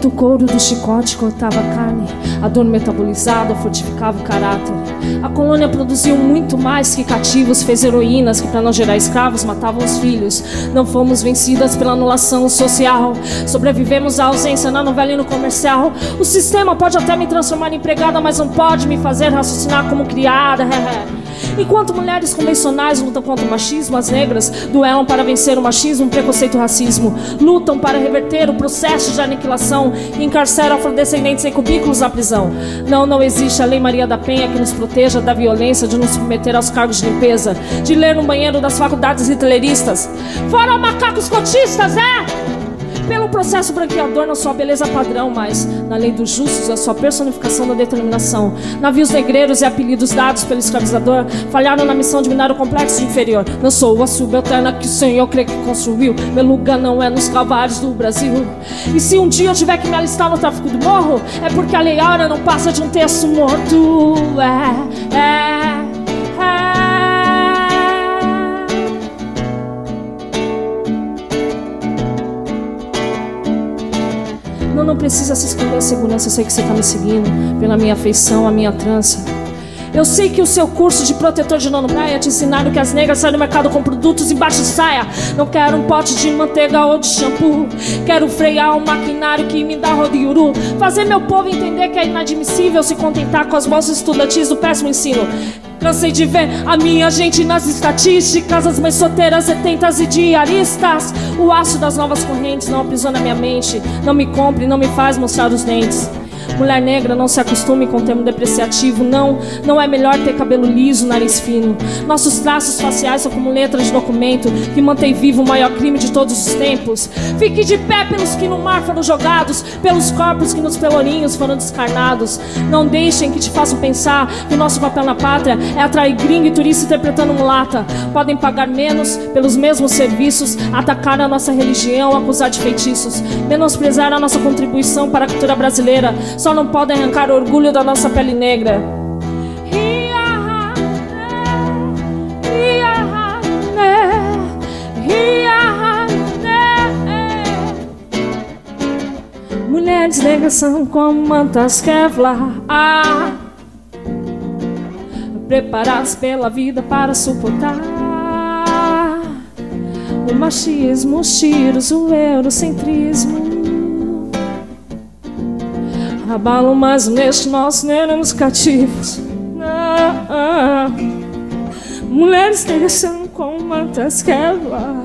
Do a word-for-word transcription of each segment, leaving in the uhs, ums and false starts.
Enquanto o couro do chicote cortava a carne, a dor metabolizada fortificava o caráter. A colônia produziu muito mais que cativos, fez heroínas que, para não gerar escravos, matavam os filhos. Não fomos vencidas pela anulação social, sobrevivemos à ausência na novela e no comercial. O sistema pode até me transformar em empregada, mas não pode me fazer raciocinar como criada. Enquanto mulheres convencionais lutam contra o machismo, as negras duelam para vencer o machismo, o preconceito e o racismo. Lutam para reverter o processo de aniquilação e encarceram afrodescendentes em cubículos na prisão. Não, não existe a Lei Maria da Penha que nos proteja da violência, de nos submeter aos cargos de limpeza, de ler no banheiro das faculdades hitleristas. Fora macacos cotistas, é? Pelo processo branqueador, não só a beleza padrão, mas na lei dos justos, a sua personificação da determinação. Navios negreiros e apelidos dados pelo escravizador falharam na missão de minar o complexo de inferior. Não sou a subalterna que o Senhor crê que construiu. Meu lugar não é nos calvários do Brasil. E se um dia eu tiver que me alistar no tráfico do morro, é porque a lei áurea não passa de um texto morto. É, é, é. Não, não precisa se esconder a segurança. Eu sei que você está me seguindo pela minha afeição, a minha trança. Eu sei que o seu curso de protetor de nono praia te ensinaram que as negras saem do mercado com produtos embaixo de saia. Não quero um pote de manteiga ou de shampoo. Quero frear um maquinário que me dá rodiuru. Fazer meu povo entender que é inadmissível se contentar com as bolsas estudantis do péssimo ensino. Cansei de ver a minha gente nas estatísticas, as mães solteiras, setentas e diaristas. O aço das novas correntes não aprisiona minha mente. Não me compre, não me faz mostrar os dentes. Mulher negra, não se acostume com o termo depreciativo. Não, não é melhor ter cabelo liso, nariz fino. Nossos traços faciais são como letras de documento que mantém vivo o maior crime de todos os tempos. Fique de pé pelos que no mar foram jogados, pelos corpos que nos pelourinhos foram descarnados. Não deixem que te façam pensar que o nosso papel na pátria é atrair gringo e turista interpretando mulata. Podem pagar menos pelos mesmos serviços, atacar a nossa religião, acusar de feitiços, menosprezar a nossa contribuição para a cultura brasileira. Só não podem arrancar o orgulho da nossa pele negra. Mulheres negras são como mantas Kevlar, ah, preparadas pela vida para suportar o machismo, os tiros, o eurocentrismo. Abalam mais neste nosso nervos cativos. Ah, ah. Mulheres negras são como mantas Kevlar,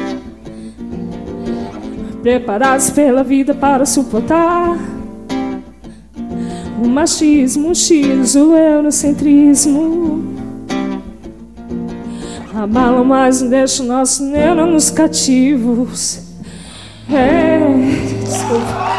preparadas pela vida para suportar o machismo, os tiros, o eurocentrismo. Abalam mais neste nosso nervos cativos. É, desculpa.